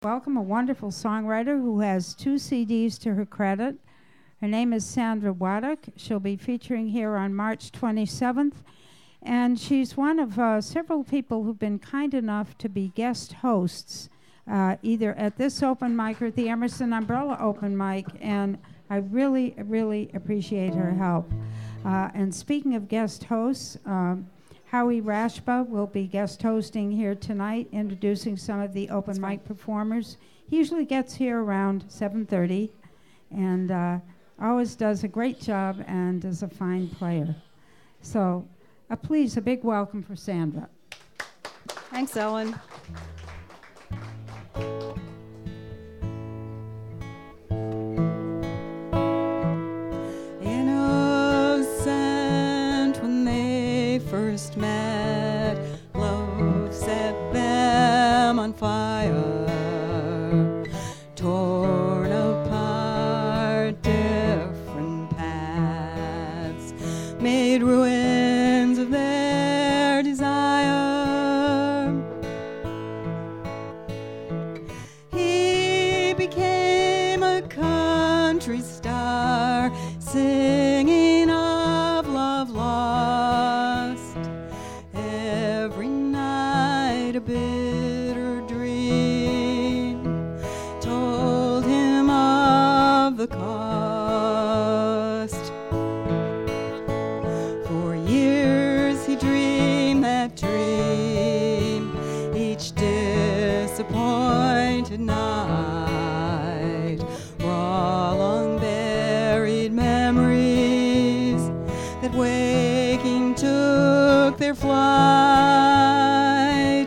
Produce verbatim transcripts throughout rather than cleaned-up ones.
Welcome a wonderful songwriter who has two C Ds to her credit. Her name is Sandra Waddock. She'll be featuring here on March twenty-seventh. And she's one of uh, several people who've been kind enough to be guest hosts, uh, either at this open mic or at the Emerson Umbrella open mic. And I really, really appreciate her help. Uh, and speaking of guest hosts, um, Howie Rashba will be guest hosting here tonight, introducing some of the open mic performers. He usually gets here around seven thirty and uh, always does a great job and is a fine player. So uh, please, a big welcome for Sandra. Thanks, Ellen. Innocent when they first met, love set them on fire, torn apart different paths, made ruins of their desire. He became a country star, singing of love lost. Every night a bitter dream told him of the cost. For years he dreamed that dream, each disappointed night, raw long buried memories that waking took their flight.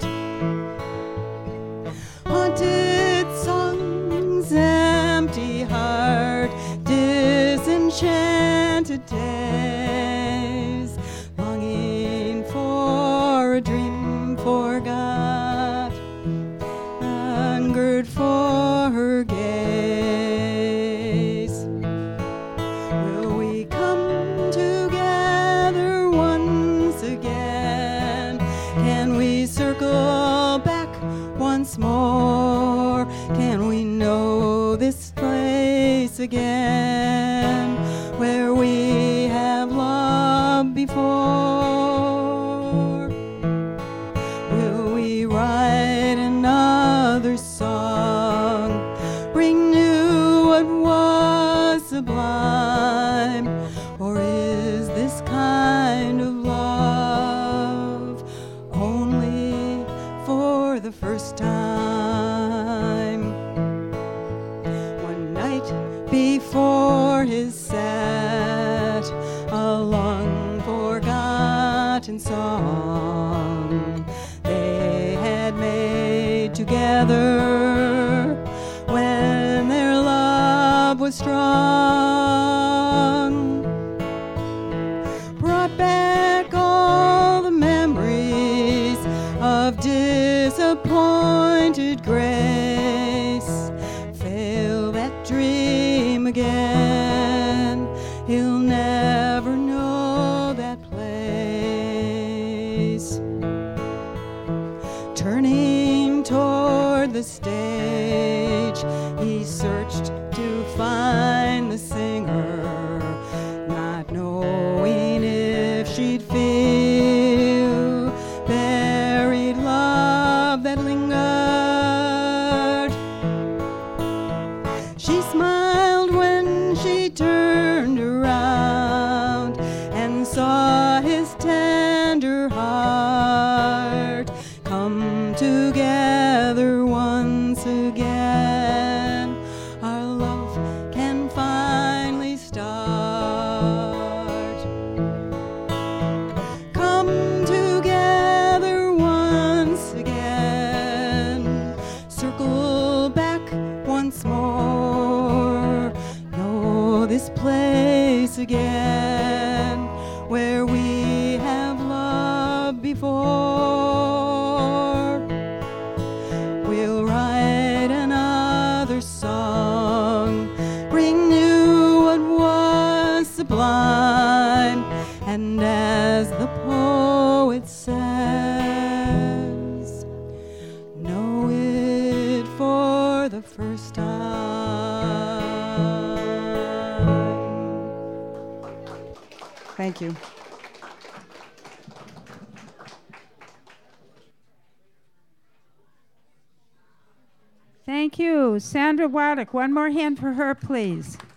Haunted songs, empty heart, disenchanted days, longing for a dream forgot, hungered for her gaze. Will we come together once again? Can we circle back once more? Can we know this place again where we have loved before? Will we write another song, bring new what was sublime? Or is this kind of love only for the first time? One night before his set, a long forgotten song they had made together when their love was strong, brought back all the memories of disappointed grace. Fail that dream again, he'll never know that place. Turning toward the stage, he searched to find the singer, not knowing if she'd feel buried love that lingered. She smiled when she turned around and saw his tender heart come together once again. Our love can finally start. Come together once again, circle back once more, know this place again where we have loved before. We'll write another song, bring new what was sublime, and as the poet says, know it for for the first time. Thank you. Thank you. Sandra Waddick, one more hand for her, please.